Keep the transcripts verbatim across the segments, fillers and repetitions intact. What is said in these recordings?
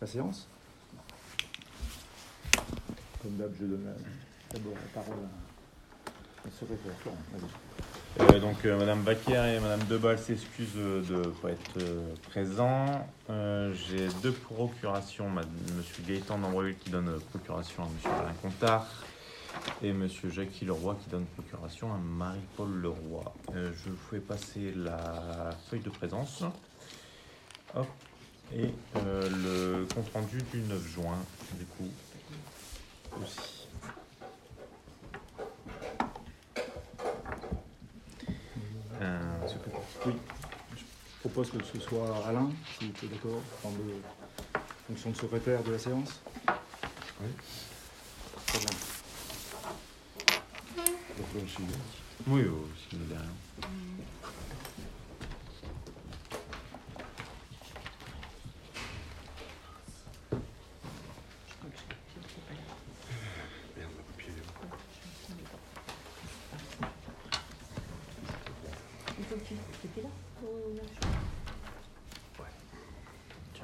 la séance. Comme d'hab, je donne d'abord la parole à la secrétaire. Florent, vas-y. Euh, donc euh, Madame Bacquer et Madame Debal s'excusent de ne pas être euh, présents. Euh, j'ai deux procurations, Monsieur Gaëtan Dambreuil qui donne procuration à Monsieur Alain Contard et Monsieur Jacques Leroy qui donne procuration à Marie-Paul Leroy. Euh, je vous fais passer la feuille de présence. Hop. Et euh, le compte rendu du neuf juin, du coup, aussi. Euh, secrétaire. Oui, je propose que ce soit Alain, si tu es d'accord, prendre la fonction de secrétaire de la séance. Oui. Très bien. Donc là aussi. Oui, oui, s'il est derrière. Merde, le papier. Il faut que tu étais là pour la Ouais. Tiens.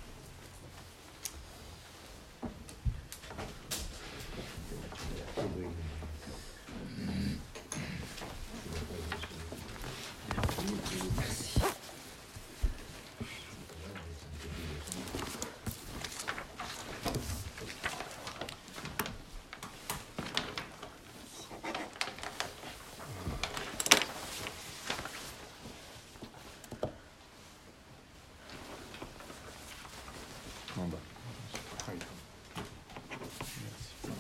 En bas. Très bien. Merci.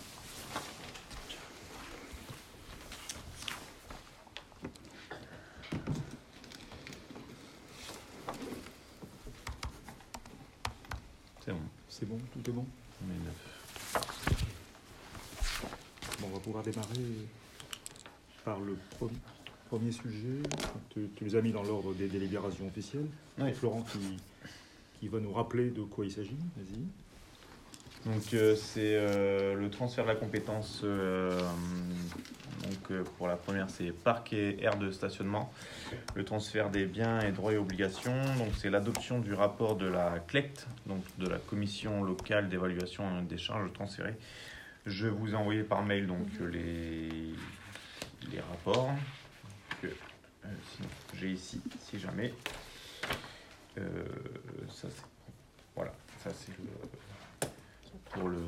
C'est bon, C'est bon, tout est bon. on est neuf. Bon, on va pouvoir démarrer par le pre- premier sujet. Tu, tu les as mis dans l'ordre des délibérations officielles. Oui. C'est Florent qui, qui va nous rappeler de quoi il s'agit. Vas-y. Donc euh, c'est euh, le transfert de la compétence. euh, donc euh, pour la première c'est parc et aire de stationnement. Le transfert des biens et droits et obligations. Donc c'est l'adoption du rapport de la C L E C T, donc de la commission locale d'évaluation des charges transférées. Je vous ai envoyé par mail donc les les rapports que euh, sinon, j'ai ici si jamais. Euh, ça c'est voilà, ça c'est le pour le,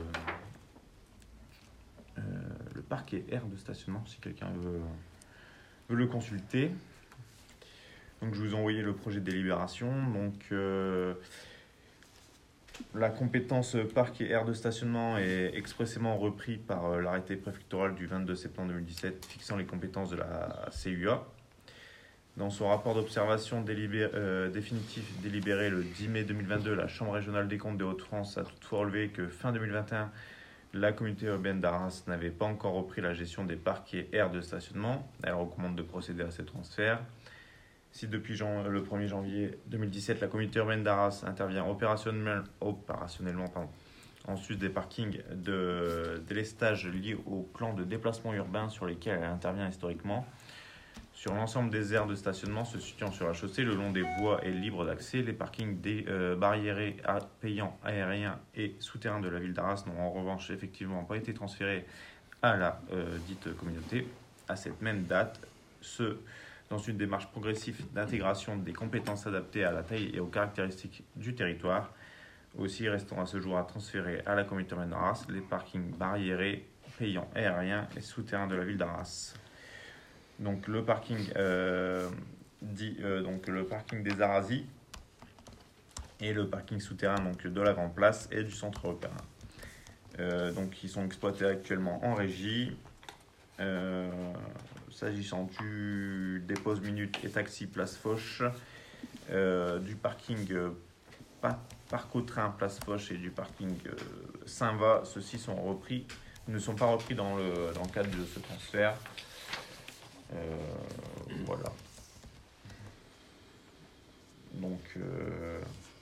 euh, le parc et aire de stationnement, si quelqu'un veut, veut le consulter. Donc, je vous ai envoyé le projet de délibération. Donc, euh, la compétence parc et aire de stationnement est expressément reprise par euh, l'arrêté préfectoral du vingt-deux septembre deux mille dix-sept fixant les compétences de la C U A. Dans son rapport d'observation délibéré, euh, définitif délibéré le dix mai deux mille vingt-deux, la Chambre régionale des comptes des Hauts-de-France a toutefois relevé que fin deux mille vingt et un, la communauté urbaine d'Arras n'avait pas encore repris la gestion des parcs et aires de stationnement. Elle recommande de procéder à ces transferts. Si depuis le premier janvier deux mille dix-sept, la communauté urbaine d'Arras intervient opérationnellement, opérationnellement pardon, en sus des parkings de délestage liés au plan de déplacement urbain sur lesquels elle intervient historiquement, sur l'ensemble des aires de stationnement se situant sur la chaussée, le long des voies et libres d'accès, les parkings des, euh, barriérés, payants, aériens et souterrains de la ville d'Arras n'ont en revanche effectivement pas été transférés à la euh, dite communauté. À cette même date, ce, dans une démarche progressive d'intégration des compétences adaptées à la taille et aux caractéristiques du territoire, aussi restant à ce jour à transférer à la communauté urbaine d'Arras les parkings barriérés, payants, aériens et souterrains de la ville d'Arras. Donc le parking euh, dit euh, donc le parking des Arasis et le parking souterrain donc de la Grande Place et du Centre Européen. Euh, donc ils sont exploités actuellement en régie. Euh, s'agissant du dépose minutes et taxi place Foch, euh, du parking euh, parc au train place Foch et du parking euh, Saint-Va, ceux-ci sont repris, ne sont pas repris dans le dans le cadre de ce transfert. Euh, voilà. Donc, euh,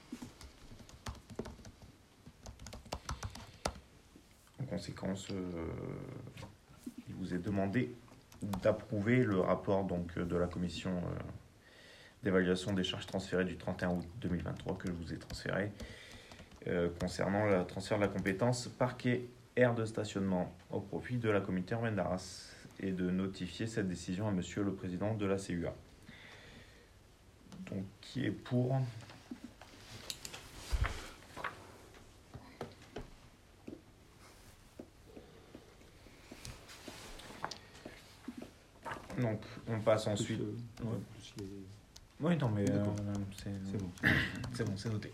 en conséquence, euh, il vous est demandé d'approuver le rapport donc, de la commission euh, d'évaluation des charges transférées du trente et un août deux mille vingt-trois que je vous ai transféré euh, concernant le transfert de la compétence parquet aire de stationnement au profit de la communauté urbaine d'Arras et de notifier cette décision à Monsieur le Président de la C U A. Donc, qui est pour? Donc, on passe ensuite. Plus, euh, Ouais. plus les- Oui, non, mais euh, D'accord. c'est C'est bon. c'est bon, c'est noté.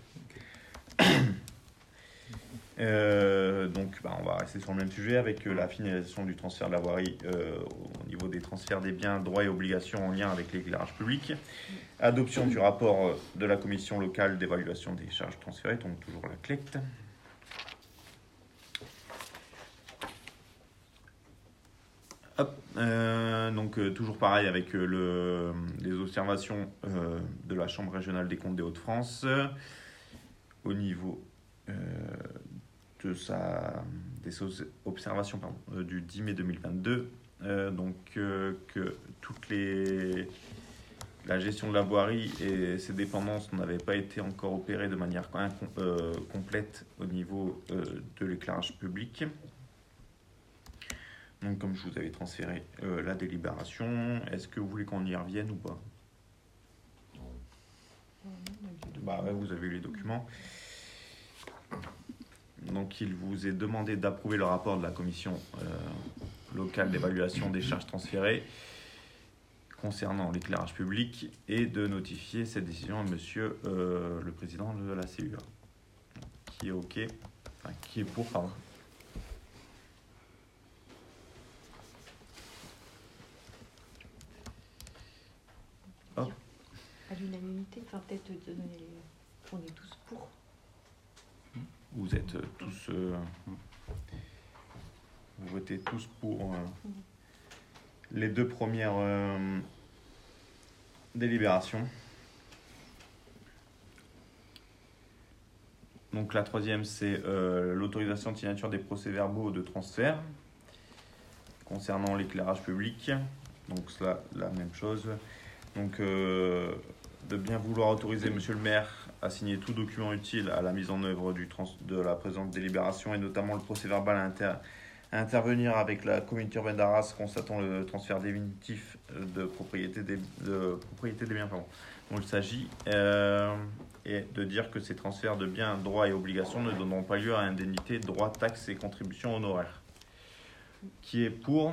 Euh, donc, bah, on va rester sur le même sujet avec euh, la finalisation du transfert de la voirie euh, au niveau des transferts des biens, droits et obligations en lien avec l'éclairage public. Adoption du rapport euh, de la commission locale d'évaluation des charges transférées, donc toujours la C L E C T. Hop, euh, donc euh, toujours pareil avec euh, le, les observations euh, de la Chambre régionale des comptes des Hauts-de-France euh, au niveau euh, de sa, des observations pardon, euh, du dix mai deux mille vingt-deux, euh, donc euh, que toutes les la gestion de la voirie et ses dépendances n'avaient pas été encore opérées de manière incom- euh, complète au niveau euh, de l'éclairage public. Donc, comme je vous avais transféré euh, la délibération, est-ce que vous voulez qu'on y revienne ou pas? Bah ouais, vous avez eu les documents. Donc, il vous est demandé d'approuver le rapport de la commission euh, locale d'évaluation des charges transférées concernant l'éclairage public et de notifier cette décision à Monsieur euh, le Président de la C U A. Qui est OK, enfin, qui est pour, pardon. Hop. À l'unanimité, enfin peut-être te donner les... On est tous pour. Vous êtes euh, tous... euh, vous votez tous pour euh, les deux premières euh, délibérations. Donc la troisième, c'est euh, l'autorisation de signature des procès-verbaux de transfert concernant l'éclairage public. Donc cela, la même chose. Donc euh, de bien vouloir autoriser Monsieur le maire à signer tout document utile à la mise en œuvre du trans de la présente délibération et notamment le procès-verbal à, inter à intervenir avec la communauté urbaine d'Arras constatant le transfert définitif de propriété des, de propriété des biens. Pardon. Donc il s'agit euh, et de dire que ces transferts de biens, droits et obligations ne donneront pas lieu à indemnités, droits, taxes et contributions honoraires. Qui est pour?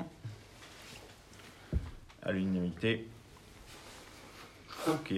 À l'unanimité. Ok.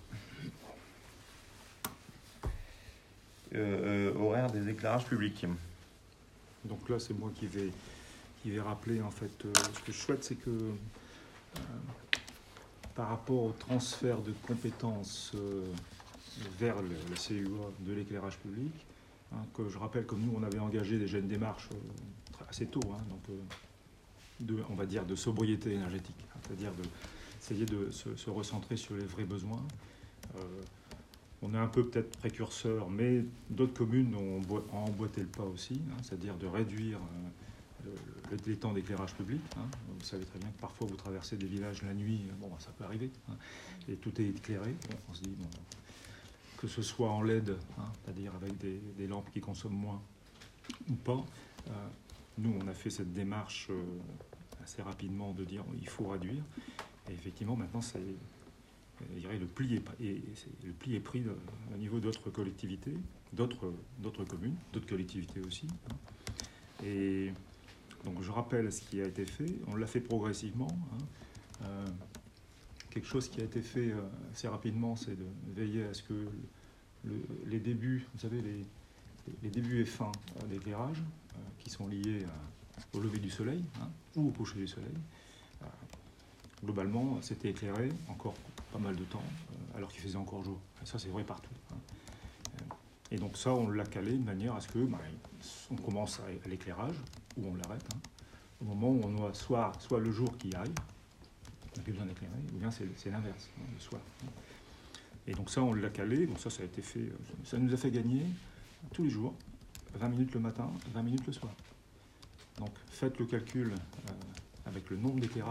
Euh, euh, horaire des éclairages publics. Donc là, c'est moi qui vais, qui vais rappeler, en fait, euh, ce que je souhaite, c'est que euh, par rapport au transfert de compétences euh, vers le, le C U A de l'éclairage public, hein, que je rappelle, comme nous, on avait engagé déjà une démarche euh, assez tôt, hein, donc, euh, de, on va dire, de sobriété énergétique, hein, c'est-à-dire d'essayer de, de se, se recentrer sur les vrais besoins. Euh, On est un peu peut-être précurseur, mais d'autres communes ont, ont emboîté le pas aussi, hein, c'est-à-dire de réduire euh, le, le, les temps d'éclairage public. Hein. Vous savez très bien que parfois vous traversez des villages la nuit, bon, ça peut arriver, hein, et tout est éclairé. Bon, on se dit, bon, que ce soit en L E D, hein, c'est-à-dire avec des, des lampes qui consomment moins ou pas, euh, nous on a fait cette démarche euh, assez rapidement de dire il faut réduire. Et effectivement, maintenant, c'est... Je dirais, le pli est, et le pli est pris au niveau d'autres collectivités, d'autres d'autres communes, d'autres collectivités aussi. Hein. Et donc je rappelle ce qui a été fait. On l'a fait progressivement. Hein. Euh, quelque chose qui a été fait euh, assez rapidement, c'est de veiller à ce que le, les débuts, vous savez, les, les débuts et fins d'éclairage, euh, qui sont liés à, au lever du soleil, hein, ou au coucher du soleil, euh, globalement, c'était éclairé encore pas mal de temps, euh, alors qu'il faisait encore jour. Et ça, c'est vrai partout. Hein. Et donc ça, on l'a calé de manière à ce que bah, on commence à, à l'éclairage, ou on l'arrête, hein, au moment où on a soit, soit le jour qui arrive, on n'a plus besoin d'éclairer, ou bien c'est l'inverse, hein, le soir. Et donc ça, on l'a calé, donc ça, ça a été fait, ça nous a fait gagner tous les jours, vingt minutes le matin, vingt minutes le soir. Donc faites le calcul euh, avec le nombre d'éclairages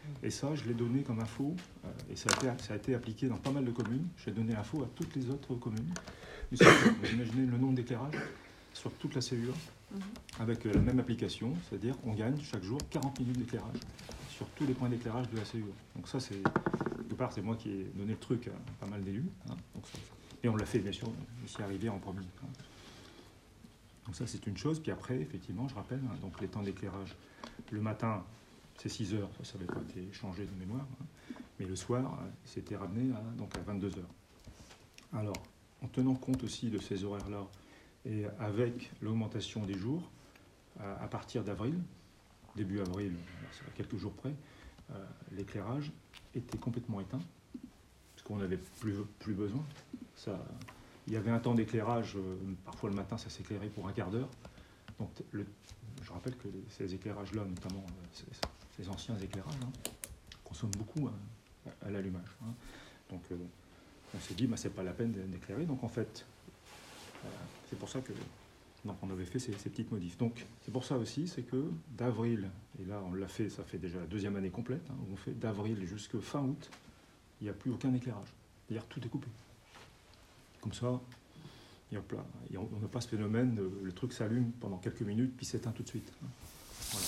Et ça, je l'ai donné comme info, euh, et ça a, été, ça a été appliqué dans pas mal de communes. J'ai donné l'info à toutes les autres communes. Vous imaginez le nombre d'éclairages sur toute la C U A, mm-hmm. avec euh, la même application, c'est-à-dire qu'on gagne chaque jour quarante minutes d'éclairage sur tous les points d'éclairage de la C U A. Donc ça, c'est, quelque part, c'est moi qui ai donné le truc à pas mal d'élus. Hein, donc ça, et on l'a fait, bien sûr, ici arrivé en premier. Hein. Donc ça, c'est une chose. Puis après, effectivement, je rappelle, hein, donc les temps d'éclairage, le matin, c'est six heures, ça n'avait pas été changé de mémoire, hein. Mais le soir, c'était ramené à, donc à vingt-deux heures. Alors, en tenant compte aussi de ces horaires-là, et avec l'augmentation des jours, à, à partir d'avril, début avril, c'est à quelques jours près, euh, l'éclairage était complètement éteint, parce qu'on n'avait plus, plus besoin. Ça, il y avait un temps d'éclairage, euh, parfois le matin, ça s'éclairait pour un quart d'heure. Donc, le, je rappelle que les, ces éclairages-là, notamment euh, ces, ces anciens éclairages, hein, consomment beaucoup hein, à, à l'allumage. Hein. Donc, euh, on s'est dit, bah, c'est pas la peine d'éclairer. Donc, en fait, euh, c'est pour ça que donc, on avait fait ces, ces petites modifs. Donc, c'est pour ça aussi, c'est que d'avril, et là, on l'a fait, ça fait déjà la deuxième année complète, hein, où on fait d'avril jusqu'à fin août, il n'y a plus aucun éclairage. C'est-à-dire tout est coupé. Comme ça, il y a plein, on n'a pas ce phénomène, le truc s'allume pendant quelques minutes, puis s'éteint tout de suite. Voilà.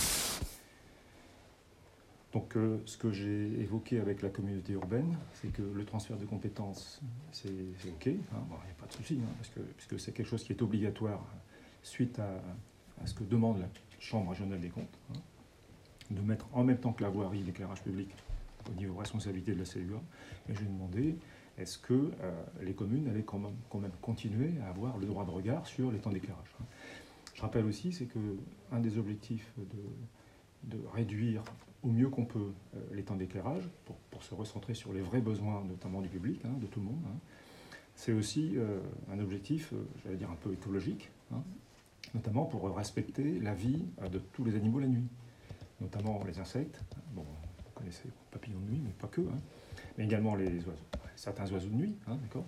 Donc, euh, ce que j'ai évoqué avec la communauté urbaine, c'est que le transfert de compétences, c'est OK, hein, bon, il n'y a pas de souci, hein, parce que, puisque c'est quelque chose qui est obligatoire suite à, à ce que demande la Chambre régionale des comptes, hein, de mettre en même temps que la voirie l'éclairage public au niveau responsabilité de la C U A. Et j'ai demandé, est-ce que euh, les communes allaient quand même, quand même continuer à avoir le droit de regard sur les temps d'éclairage. Hein. Je rappelle aussi, c'est qu'un des objectifs de, de réduire au mieux qu'on peut euh, les temps d'éclairage, pour, pour se recentrer sur les vrais besoins, notamment du public, hein, de tout le monde, hein, c'est aussi euh, un objectif, euh, j'allais dire, un peu écologique, hein, notamment pour respecter la vie euh, de tous les animaux la nuit, notamment les insectes. Bon, vous connaissez les papillons de nuit, mais pas que, hein, mais également les oiseaux, certains oiseaux de nuit, hein, d'accord.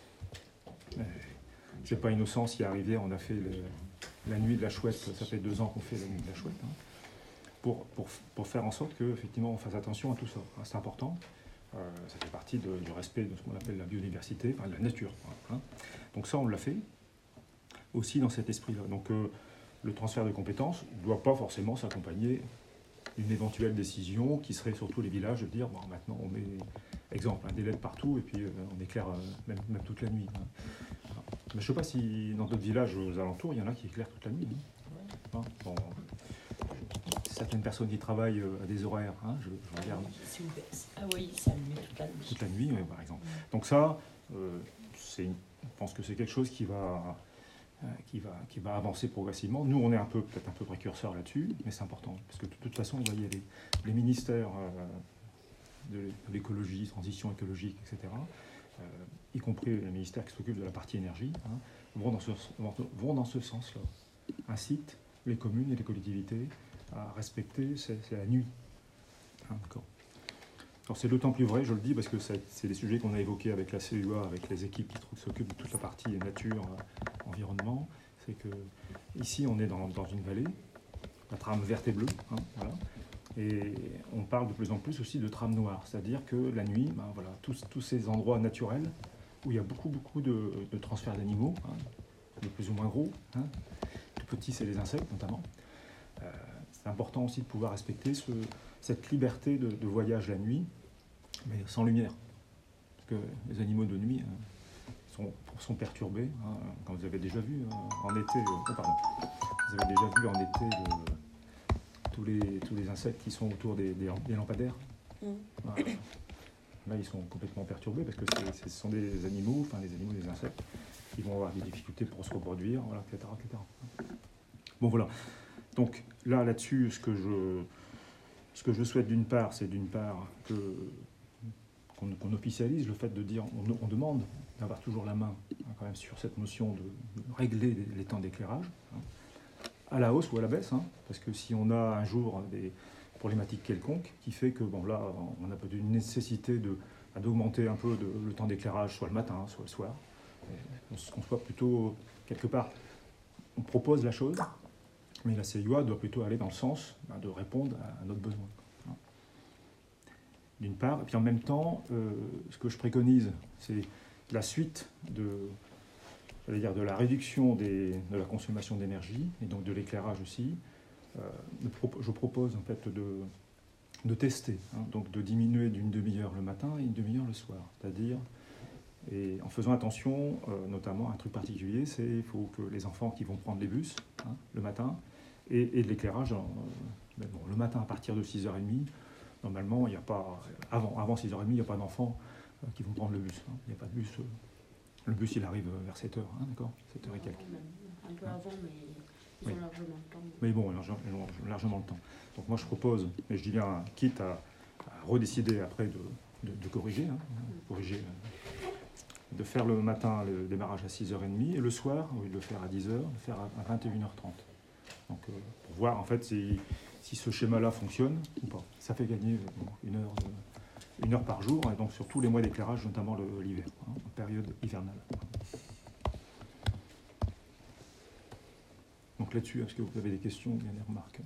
Euh, c'est pas innocent s'y arriver, on a fait le, la nuit de la chouette, ça fait deux ans qu'on fait la nuit de la chouette, hein, pour, pour, pour faire en sorte qu'effectivement on fasse attention à tout ça, hein, c'est important. Euh, ça fait partie de, du respect de ce qu'on appelle la biodiversité, enfin de la nature. Hein. Donc ça, on l'a fait aussi dans cet esprit-là. Donc euh, le transfert de compétences ne doit pas forcément s'accompagner d'une éventuelle décision qui serait sur tous les villages de dire, bon, maintenant on met, exemple, un délai de partout et puis euh, on éclaire euh, même, même toute la nuit. Hein. Mais je ne sais pas si dans d'autres villages aux alentours, il y en a qui éclairent toute la nuit. Hein. Bon, certaines personnes qui travaillent à des horaires, hein, je, je regarde. Ah oui, ça allumé toute la nuit. Toute la nuit, oui, par exemple. Donc ça, euh, c'est, je pense que c'est quelque chose qui va, euh, qui, va, qui va avancer progressivement. Nous, on est un peu, peut-être un peu précurseurs là-dessus, mais c'est important. Parce que de toute façon, vous voyez, les, les ministères euh, de l'écologie, transition écologique, et cetera, euh, y compris les ministères qui s'occupent de la partie énergie, hein, vont dans ce, vont dans ce sens-là. Incitent les communes et les collectivités à respecter, c'est, c'est la nuit. Hein, d'accord. Alors c'est d'autant plus vrai, je le dis, parce que c'est des sujets qu'on a évoqués avec la C U A, avec les équipes qui s'occupent de toute la partie nature, environnement. C'est que ici on est dans, dans une vallée, la trame verte et bleue, hein, voilà. Et on parle de plus en plus aussi de trame noire, c'est-à-dire que la nuit, ben, voilà, tous, tous ces endroits naturels où il y a beaucoup, beaucoup de, de transferts d'animaux, hein, de plus ou moins gros, hein, tout petits, c'est les insectes notamment. Euh, c'est important aussi de pouvoir respecter ce, cette liberté de, de voyage la nuit, mais sans lumière. Parce que les animaux de nuit hein, sont, sont perturbés. Hein, quand vous avez déjà vu hein, en été, euh, oh pardon, vous avez déjà vu en été le, tous, les, tous les insectes qui sont autour des, des, des lampadaires. Mm. Voilà. Là, ils sont complètement perturbés parce que c'est, c'est, ce sont des animaux, enfin des animaux, des insectes, qui vont avoir des difficultés pour se reproduire, voilà, et cetera, et cetera. Bon, voilà. Donc là, là-dessus, ce que je, ce que je souhaite d'une part, c'est d'une part que, qu'on, qu'on officialise le fait de dire, on, on demande d'avoir toujours la main hein, quand même sur cette notion de, de régler les, les temps d'éclairage, hein, à la hausse ou à la baisse, hein, parce que si on a un jour des problématiques quelconques qui fait que bon là, on a peut-être une nécessité de, d'augmenter un peu de, le temps d'éclairage, soit le matin, soit le soir, et qu'on soit plutôt quelque part, on propose la chose. Mais la C U A doit plutôt aller dans le sens ben, de répondre à notre besoin. d'une part. Et puis en même temps, euh, ce que je préconise, c'est la suite de, j'allais dire, de la réduction des, de la consommation d'énergie, et donc de l'éclairage aussi. Euh, je propose en fait de, de tester, hein, donc de diminuer d'une demi-heure le matin et une demi-heure le soir. C'est-à-dire, et en faisant attention, euh, notamment à un truc particulier, c'est qu'il faut que les enfants qui vont prendre les bus hein, le matin, et, et de l'éclairage, euh, ben bon, le matin à partir de six heures trente, normalement, il n'y a pas, avant, avant six heures trente, il n'y a pas d'enfants euh, qui vont prendre le bus. Hein. Il n'y a pas de bus. Euh, le bus, il arrive vers sept heures, hein, d'accord, sept heures et quelques. Un peu avant, mais ils Oui. ont largement le temps. Mais bon, largement, largement le temps. Donc moi, je propose, mais je dis bien, quitte à, à redécider après de, de, de corriger, hein, corriger, euh, de faire le matin le démarrage à six heures trente et le soir, au lieu de le faire à dix heures, le faire à vingt et une heures trente. Donc euh, pour voir en fait si, si ce schéma-là fonctionne ou pas. Ça fait gagner euh, bon, une, heure, euh, une heure par jour, et donc sur tous les mois d'éclairage, notamment l'hiver, hein, en période hivernale. Donc là-dessus, est-ce que vous avez des questions ou bien des remarques?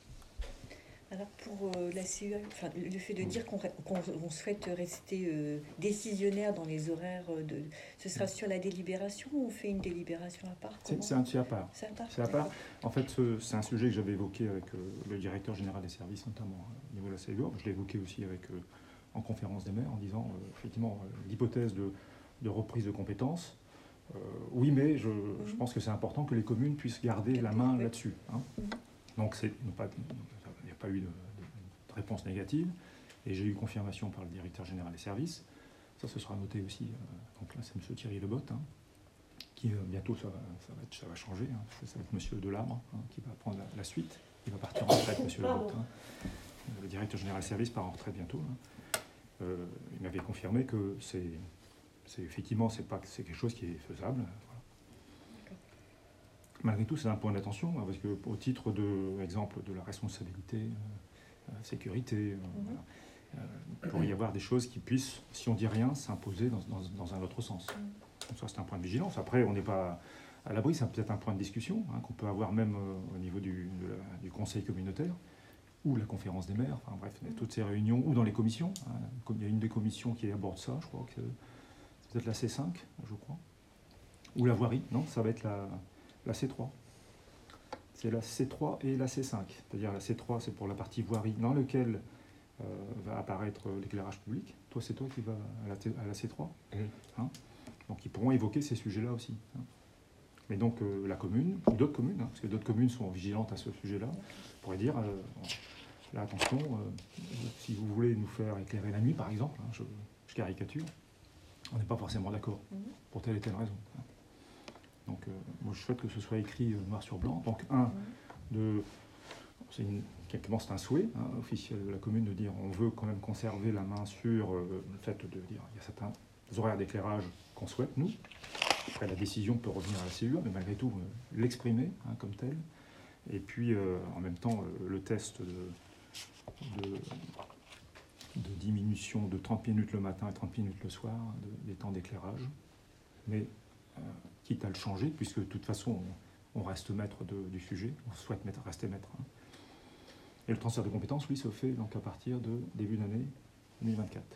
Alors pour euh, la C E A, enfin, le fait de dire qu'on qu'on on souhaite rester euh, décisionnaire dans les horaires, de, ce sera sur la délibération ou on fait une délibération à part? C'est c'est un c'est à part. C'est à part. C'est à part. En fait, ce- c'est un sujet que j'avais évoqué avec euh, le directeur général des services, notamment euh, au niveau de la C E A. Je l'ai évoqué aussi avec, euh, en conférence des maires, en disant, euh, effectivement, euh, l'hypothèse de, de reprise de compétences. Euh, oui, mais je, je pense que c'est important que les communes puissent garder la main là-dessus. Hein. Donc, c'est non pas- il n'y a pas eu de, de- de réponse négative. Et j'ai eu confirmation par le directeur général des services. Ça, ce sera noté aussi. euh, donc là, c'est M. Thierry Lebotte, hein, qui euh, bientôt, ça va, ça va, être- ça va changer. Hein, parce que ça va être M. Delabre hein, qui va prendre la, la suite. Il va partir en retraite, M. Lebotte. Hein. Le directeur général des services part en retraite bientôt. Hein. Euh, il m'avait confirmé que c'est... C'est effectivement, c'est pas, c'est quelque chose qui est faisable. Voilà. Malgré tout, c'est un point d'attention, hein, parce que au titre de exemple de la responsabilité, euh, euh, sécurité, euh, Mm-hmm. voilà, euh, il pourrait y avoir des choses qui puissent, si on dit rien, s'imposer dans, dans, dans un autre sens. Mm. Donc ça, c'est un point de vigilance. Après, on n'est pas à l'abri, c'est peut-être un point de discussion hein, qu'on peut avoir même euh, au niveau du, de la- du conseil communautaire ou la conférence des maires. Enfin bref, toutes ces réunions ou dans les commissions. Hein, comme il y a une des commissions qui aborde ça, je crois que c'est peut-être la C cinq, je crois. Ou la voirie, non, ça va être la, la C trois. C'est la C trois et la C cinq. C'est-à-dire la C trois, c'est pour la partie voirie dans laquelle euh, va apparaître l'éclairage public. Toi, c'est toi qui vas à la, T- à la C trois. Mmh. Hein. Donc ils pourront évoquer ces sujets-là aussi. Hein. Mais donc euh, la commune, ou d'autres communes, hein, parce que d'autres communes sont vigilantes à ce sujet-là, pourraient dire, euh, là attention, euh, si vous voulez nous faire éclairer la nuit, par exemple, hein, je, je caricature, on n'est pas forcément d'accord, Mhm. pour telle et telle raison. hein. Donc euh, moi je souhaite que ce soit écrit euh, noir sur blanc. Donc un, de, c'est une, quelque part c'est un souhait hein, officiel de la commune de dire on veut quand même conserver la main sur euh, le fait de dire il y a certains horaires d'éclairage qu'on souhaite nous. Après la décision peut revenir à la C U A, mais malgré tout euh, l'exprimer hein, comme tel. Et puis euh, en même temps euh, le test de, de de diminution de trente minutes le matin et trente minutes le soir de- des temps d'éclairage. Mais euh, quitte à le changer, puisque de toute façon on, on reste maître de- du sujet, on souhaite mettre, rester maître. hein. Et le transfert de compétences, oui, se fait donc à partir de début d'année deux mille vingt-quatre.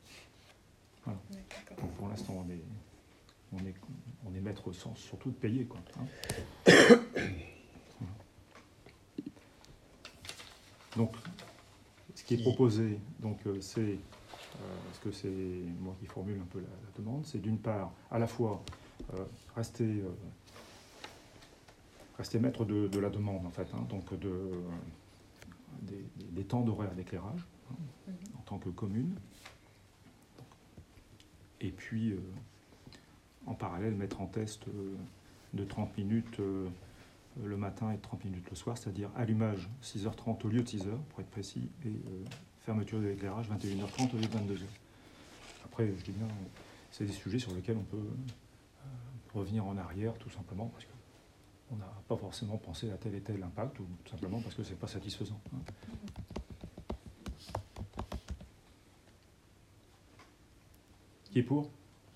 Voilà. Ouais, d'accord. Donc pour l'instant on est, on est, on est maître sans, surtout de payer. Quoi, hein. Voilà. Donc ce qui est proposé, donc, euh, c'est, euh, parce que c'est moi qui formule un peu la, la demande, c'est d'une part, à la fois, euh, rester, euh, rester maître de, de la demande, en fait, hein, donc de, euh, des, des- des temps d'horaire d'éclairage, hein, Mhm. en tant que commune, et puis, euh, en parallèle, mettre en test euh, de trente minutes euh, le matin et trente minutes le soir, c'est-à-dire allumage six heures trente au lieu de six heures, pour être précis, et euh, fermeture de l'éclairage vingt et une heures trente au lieu de vingt-deux heures. Après, je dis bien, c'est des sujets sur lesquels on peut euh, revenir en arrière, tout simplement, parce qu'on n'a pas forcément pensé à tel et tel impact, ou tout simplement parce que c'est pas satisfaisant. hein. Qui est pour ?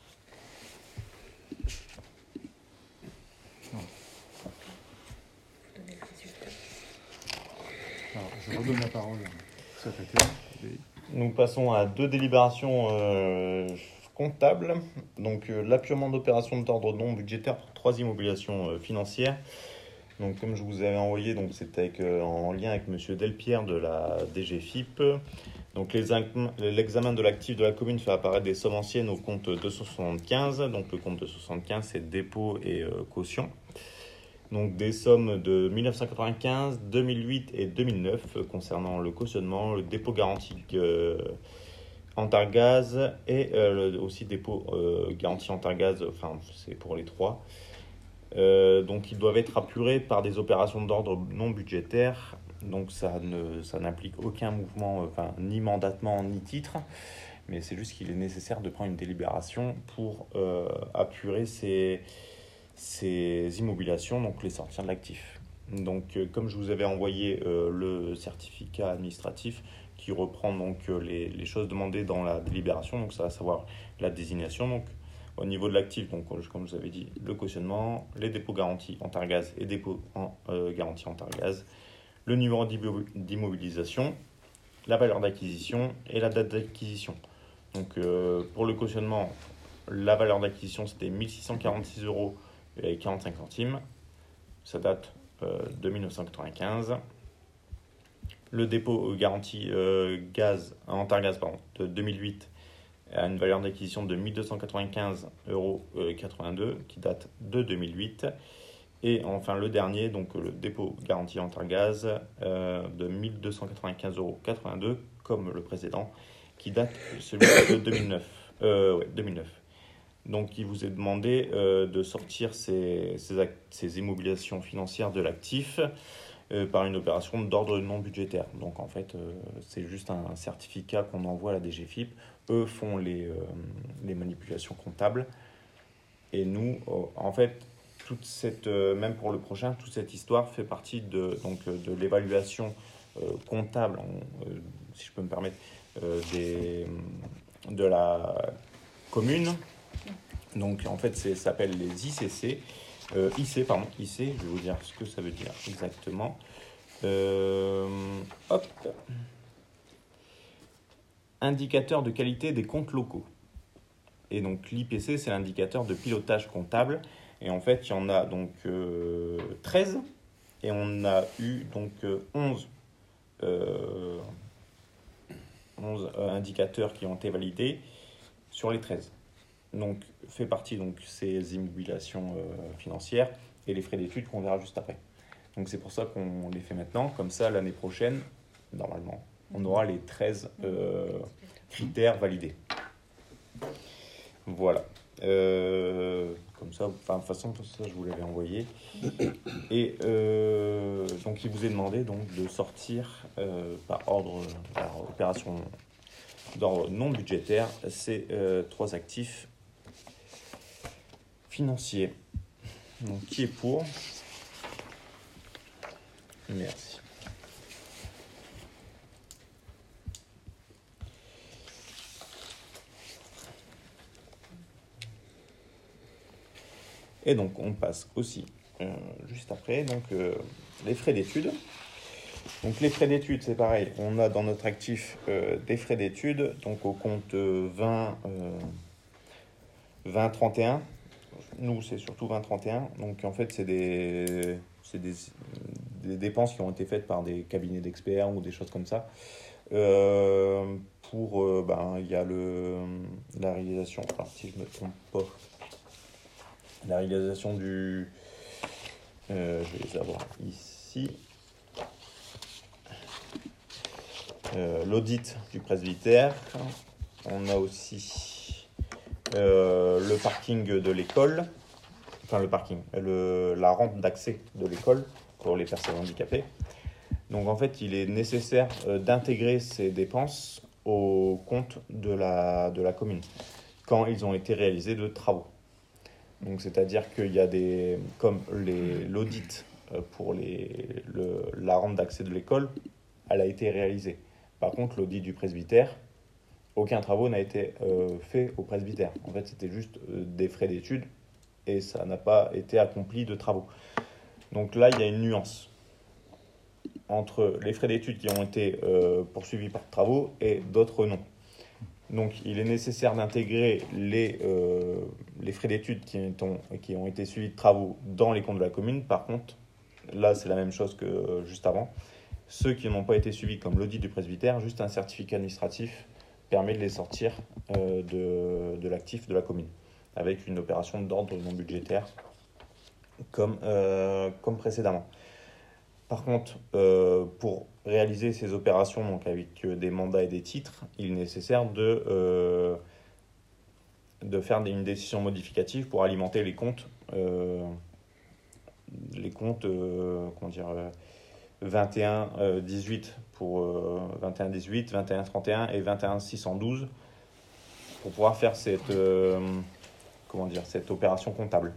Non. Vous donnez le résultat. Alors, je redonne la parole au secrétaire. Et nous passons à deux délibérations euh, comptables. Donc, euh, l'appurement d'opérations d'ordre non budgétaire pour trois immobilisations euh, financières. Donc, comme je vous avais envoyé, donc c'est avec, euh, en lien avec Monsieur Delpierre de la D G F I P. Donc, les inc- l'examen de l'actif de la commune fait apparaître des sommes anciennes au compte deux cent soixante-quinze. Donc, le compte deux cent soixante-quinze, c'est dépôt et euh, caution. Donc, des sommes de mille neuf cent quatre-vingt-quinze, deux mille huit et deux mille neuf euh, concernant le cautionnement, le dépôt garanti euh, Antargaz et euh, le, aussi dépôt euh, garanti Antargaz, enfin, c'est pour les trois. Euh, donc, ils doivent être apurés par des opérations d'ordre non budgétaire. Donc, ça ne, ça n'implique aucun mouvement, enfin, ni mandatement, ni titre. Mais c'est juste qu'il est nécessaire de prendre une délibération pour euh, apurer ces, ces immobilisations, donc les sortir de l'actif. Donc, euh, comme je vous avais envoyé euh, le certificat administratif qui reprend donc euh, les, les choses demandées dans la délibération, donc ça va savoir la désignation, donc au niveau de l'actif, donc comme je vous avais dit, le cautionnement, les dépôts garantis Antargaz et dépôts en euh, garantie Antargaz, le numéro d'immobilisation, la valeur d'acquisition et la date d'acquisition. Donc euh, pour le cautionnement, la valeur d'acquisition c'était mille six cent quarante-six euros et quarante-cinq centimes. Ça date euh, de mille neuf cent quatre-vingt-quinze. Le dépôt garanti euh, gaz, Antargaz pardon, de deux mille huit à une valeur d'acquisition de mille deux cent quatre-vingt-quinze euros quatre-vingt-deux qui date de deux mille huit. Et enfin le dernier, donc le dépôt garanti Antargaz euh, de mille deux cent quatre-vingt-quinze euros quatre-vingt-deux comme le précédent qui date celui de deux mille neuf. Euh, ouais, deux mille neuf. Donc il vous est demandé euh, de sortir ces, ces, act- ces immobilisations financières de l'actif euh, par une opération d'ordre non budgétaire. Donc en fait euh, c'est juste un certificat qu'on envoie à la D G F I P. Eux font les, euh, les manipulations comptables. Et nous, euh, en fait, toute cette, euh, même pour le prochain, toute cette histoire fait partie de, donc, euh, de l'évaluation euh, comptable, on, euh, si je peux me permettre, euh, des, de la commune. Donc en fait, ça s'appelle les I C C. Euh, I C, pardon, I C, je vais vous dire ce que ça veut dire exactement. Euh, hop. Indicateur de qualité des comptes locaux. Et donc l'I P C, c'est l'indicateur de pilotage comptable. Et en fait, il y en a donc euh, treize. Et on a eu donc euh, onze, euh, onze euh, indicateurs qui ont été validés sur les treize. Donc, fait partie donc ces immobilisations euh, financières et les frais d'études qu'on verra juste après. Donc, c'est pour ça qu'on les fait maintenant. Comme ça, l'année prochaine, normalement, on aura les treize euh, critères validés. Voilà. Euh, comme ça, enfin, de toute façon, ça, je vous l'avais envoyé. Et euh, donc, il vous est demandé donc, de sortir euh, par ordre, par opération d'ordre non budgétaire, ces euh, trois actifs financiers. Donc, qui est pour? Merci. Et donc, on passe aussi, euh, juste après, donc, euh, les frais d'études. Donc, les frais d'études, c'est pareil. On a dans notre actif euh, des frais d'études, donc au compte euh, vingt, euh, vingt trente et un. Nous, c'est surtout vingt trente et un. Donc, en fait, c'est des, c'est des, des dépenses qui ont été faites par des cabinets d'experts ou des choses comme ça. Euh, pour, euh, ben, il y a le, la réalisation, enfin, si je ne me trompe pas, la réalisation du... Euh, je vais les avoir ici. Euh, l'audit du presbytère. On a aussi euh, le parking de l'école. Enfin, le parking, le, la rampe d'accès de l'école pour les personnes handicapées. Donc, en fait, il est nécessaire euh, d'intégrer ces dépenses au compte de la, de la commune quand ils ont été réalisés de travaux. Donc, c'est-à-dire qu'il y a des, comme les, l'audit pour les, le, la rampe d'accès de l'école, elle a été réalisée. Par contre, l'audit du presbytère, aucun travaux n'a été euh, fait au presbytère. En fait, c'était juste euh, des frais d'études et ça n'a pas été accompli de travaux. Donc là, il y a une nuance. entre les frais d'études qui ont été euh, poursuivis par travaux et d'autres non. Donc, il est nécessaire d'intégrer les, euh, les frais d'études qui ont, qui ont été suivis de travaux dans les comptes de la commune. Par contre, là, c'est la même chose que euh, juste avant. Ceux qui n'ont pas été suivis, comme l'audit du presbytère, juste un certificat administratif permet de les sortir euh, de, de l'actif de la commune, avec une opération d'ordre non budgétaire, comme, euh, comme précédemment. Par contre, euh, pour réaliser ces opérations donc avec des mandats et des titres, il est nécessaire de, euh, de faire une décision modificative pour alimenter les comptes, euh, les comptes euh, comment dire, euh, vingt et un dix-huit pour euh, vingt et un dix-huit, vingt et un trente et un et vingt et un six cent douze pour pouvoir faire cette, euh, comment dire, cette opération comptable.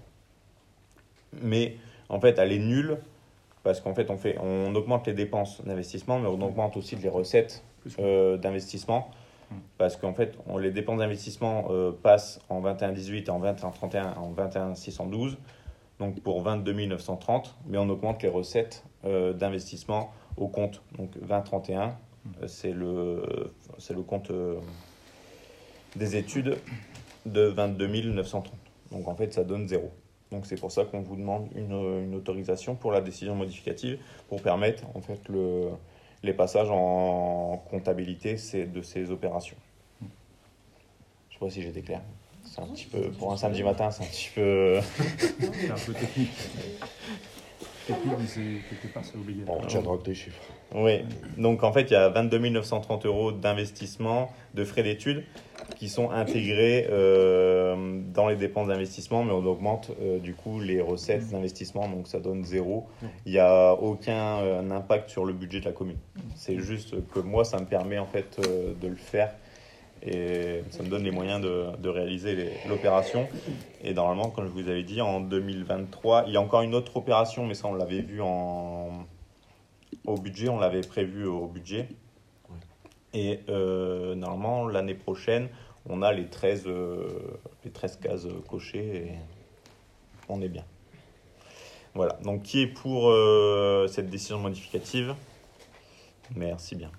Mais en fait, elle est nulle. Parce qu'en fait on, fait, on augmente les dépenses d'investissement, mais on augmente aussi les recettes euh, d'investissement. Parce qu'en fait, on, les dépenses d'investissement euh, passent en vingt et un dix-huit, en vingt et un trente et un, en vingt et un six cent douze, donc pour vingt-deux mille neuf cent trente, mais on augmente les recettes euh, d'investissement au compte. Donc vingt trente et un, euh, c'est, le, c'est le compte euh, des études de vingt-deux mille neuf cent trente. Donc en fait, ça donne zéro. Donc c'est pour ça qu'on vous demande une, une autorisation pour la décision modificative pour permettre en fait le, les passages en comptabilité de ces opérations. Je ne sais pas si j'étais clair. C'est un petit peu, pour un samedi matin, c'est un petit peu... C'est un peu technique. Technique, mais c'est, quelque part, c'est obligatoire. On tiendra que des chiffres. Oui, donc en fait, il y a vingt-deux mille neuf cent trente euros d'investissement, de frais d'études qui sont intégrés euh, dans les dépenses d'investissement, mais on augmente euh, du coup les recettes d'investissement, donc ça donne zéro. Il n'y a aucun euh, impact sur le budget de la commune. C'est juste que moi, ça me permet en fait euh, de le faire et ça me donne les moyens de, de réaliser les, l'opération. Et normalement, comme je vous avais dit, en deux mille vingt-trois, il y a encore une autre opération, mais ça on l'avait vu en... au budget, on l'avait prévu au budget. Et euh, normalement, l'année prochaine, on a les treize, euh, les treize cases cochées et on est bien. Voilà. Donc, qui est pour euh, cette décision modificative? Merci bien.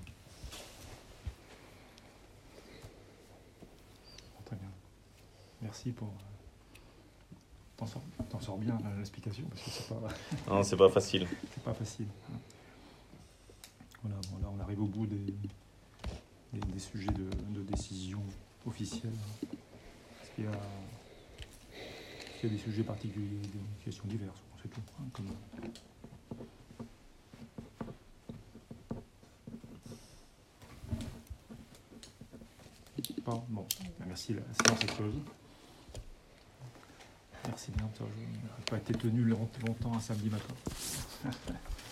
Très bien. Merci pour... T'en sors, t'en sors bien l'explication, parce que c'est pas... Non, c'est pas facile. C'est pas facile. Voilà, bon, là, on arrive au bout des... Des, des sujets de, de décision officielle. Est-ce qu'il y a, est-ce qu'il y a des sujets particuliers, des questions diverses? C'est tout. Hein, comme... Pas, bon, merci, la séance est close. Merci bien, ça n'a pas été tenu longtemps un samedi matin.